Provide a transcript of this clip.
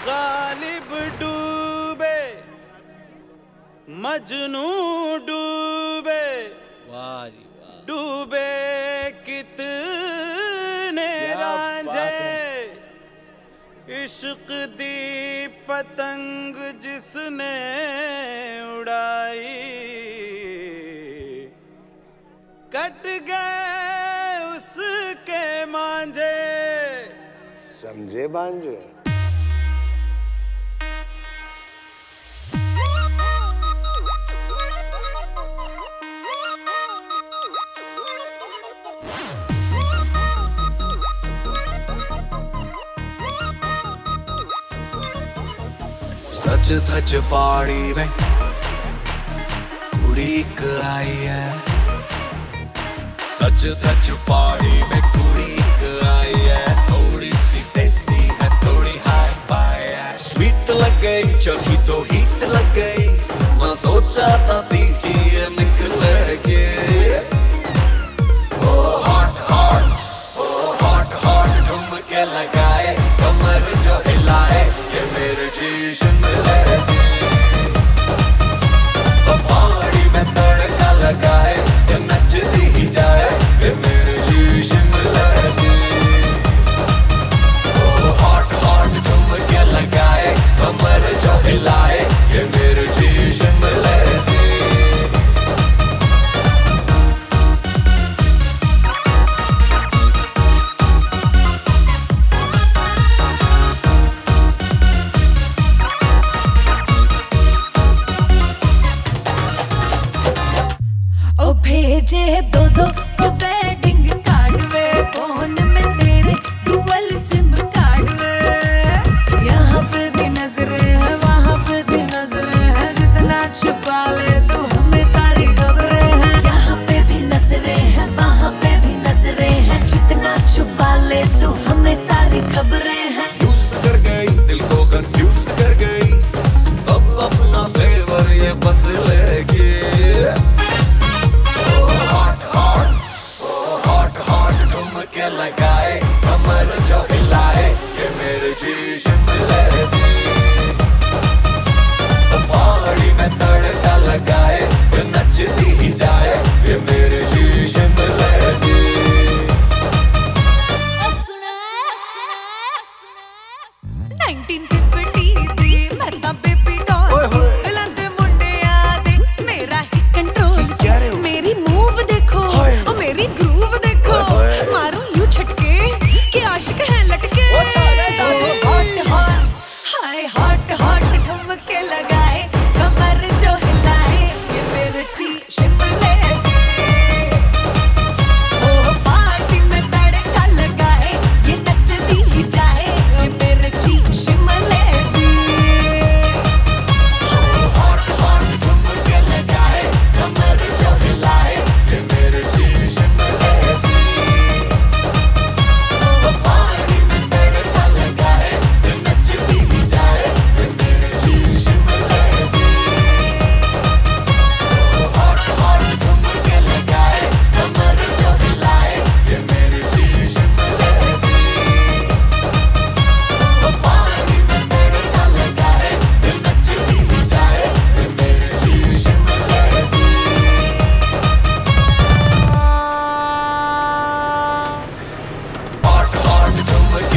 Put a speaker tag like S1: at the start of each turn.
S1: गालिब डूबे, मजनू डूबे,
S2: वाह जी वाह।
S1: डूबे कितने रांझे, इश्क दी पतंग जिसने उड़ाई, कट गए उसके मांझे।
S3: समझे भांजे?
S1: सच सच पहाड़ी में कुड़ी एक आई है, सच सच पहाड़ी में कुड़ी एक आई है। थोड़ी सी देसी है, थोड़ी हाई फाई है। स्वीट लग गई, चखी तो हिट लग गई, मैं सोचा था तीखी ये निकलेगी। Oh hot hot, oh hot hot, ठुमके लगाए, कमर जो हिलाए, ये मेरे जी शिमले जी। तो पहाड़ी में तड़का लगाए, ये नचती ही जाए, ये मेरे जी शिमले जी। ओ हॉट हॉट, ठुमके लगाए, कमर जो हिलाए, ये मेरे जी शिमले जी।
S4: भेजे दो दो वेडिंग कार्ड वे, फोन में तेरे डुअल सिम कार्ड वे। यहाँ पे भी नजरे है, वहाँ पे भी नजरे है, जितना छुपा ले तू हमें सारी खबरें हैं। यहाँ पे भी नजरे है, वहाँ पे भी नजरे हैं, जितना छुपा ले तू हमें सारी खबरें हैं।
S1: यूज कर गई, दिल को कंफ्यूज कर गई, अब अपना फेवर ये बदलेगी। ठुमके लगाए, कमर जो हिलाए, ये मेरे जी शिमले जी। तो पहाड़ी में तड़का लगाए, ये नचती ही जाए, ये मेरे जी शिमले जी।
S4: 1950 दी मैं तां बेबी डॉल सी, लंदे मुंडियां दे मेरा ही कंट्रोल। मेरी मूव देखो, ओ मेरी ग्रूव देखो, मारूं यूं छटके कि आशिक हैं लटके। हॉट हॉट, हाय हॉट हॉट, ठुमके लगाए, कमर जो हिलाए, ये मेरे जी शिमले जी। ओ पार्टी में तड़का लगाए, ये नचती ही जाए, ये मेरे जी शिमले जी।
S1: हॉट हॉट, ठुमके लगाए, कमर जो हिलाए, ये मेरे जी शिमले जी। तो पहाड़ी में तड़का लगाए, ये नचती ही जाए, ये मेरे जी शिमले जी। हॉट हॉट, ठुमके लगाए, कमर जो हिलाए, ये मेरे जी शिमले जी। तो पहाड़ी में तड़का लगाए, ये नचती ही जाए, ये मेरे जी शिमले जी। हॉट हॉट, ठुमके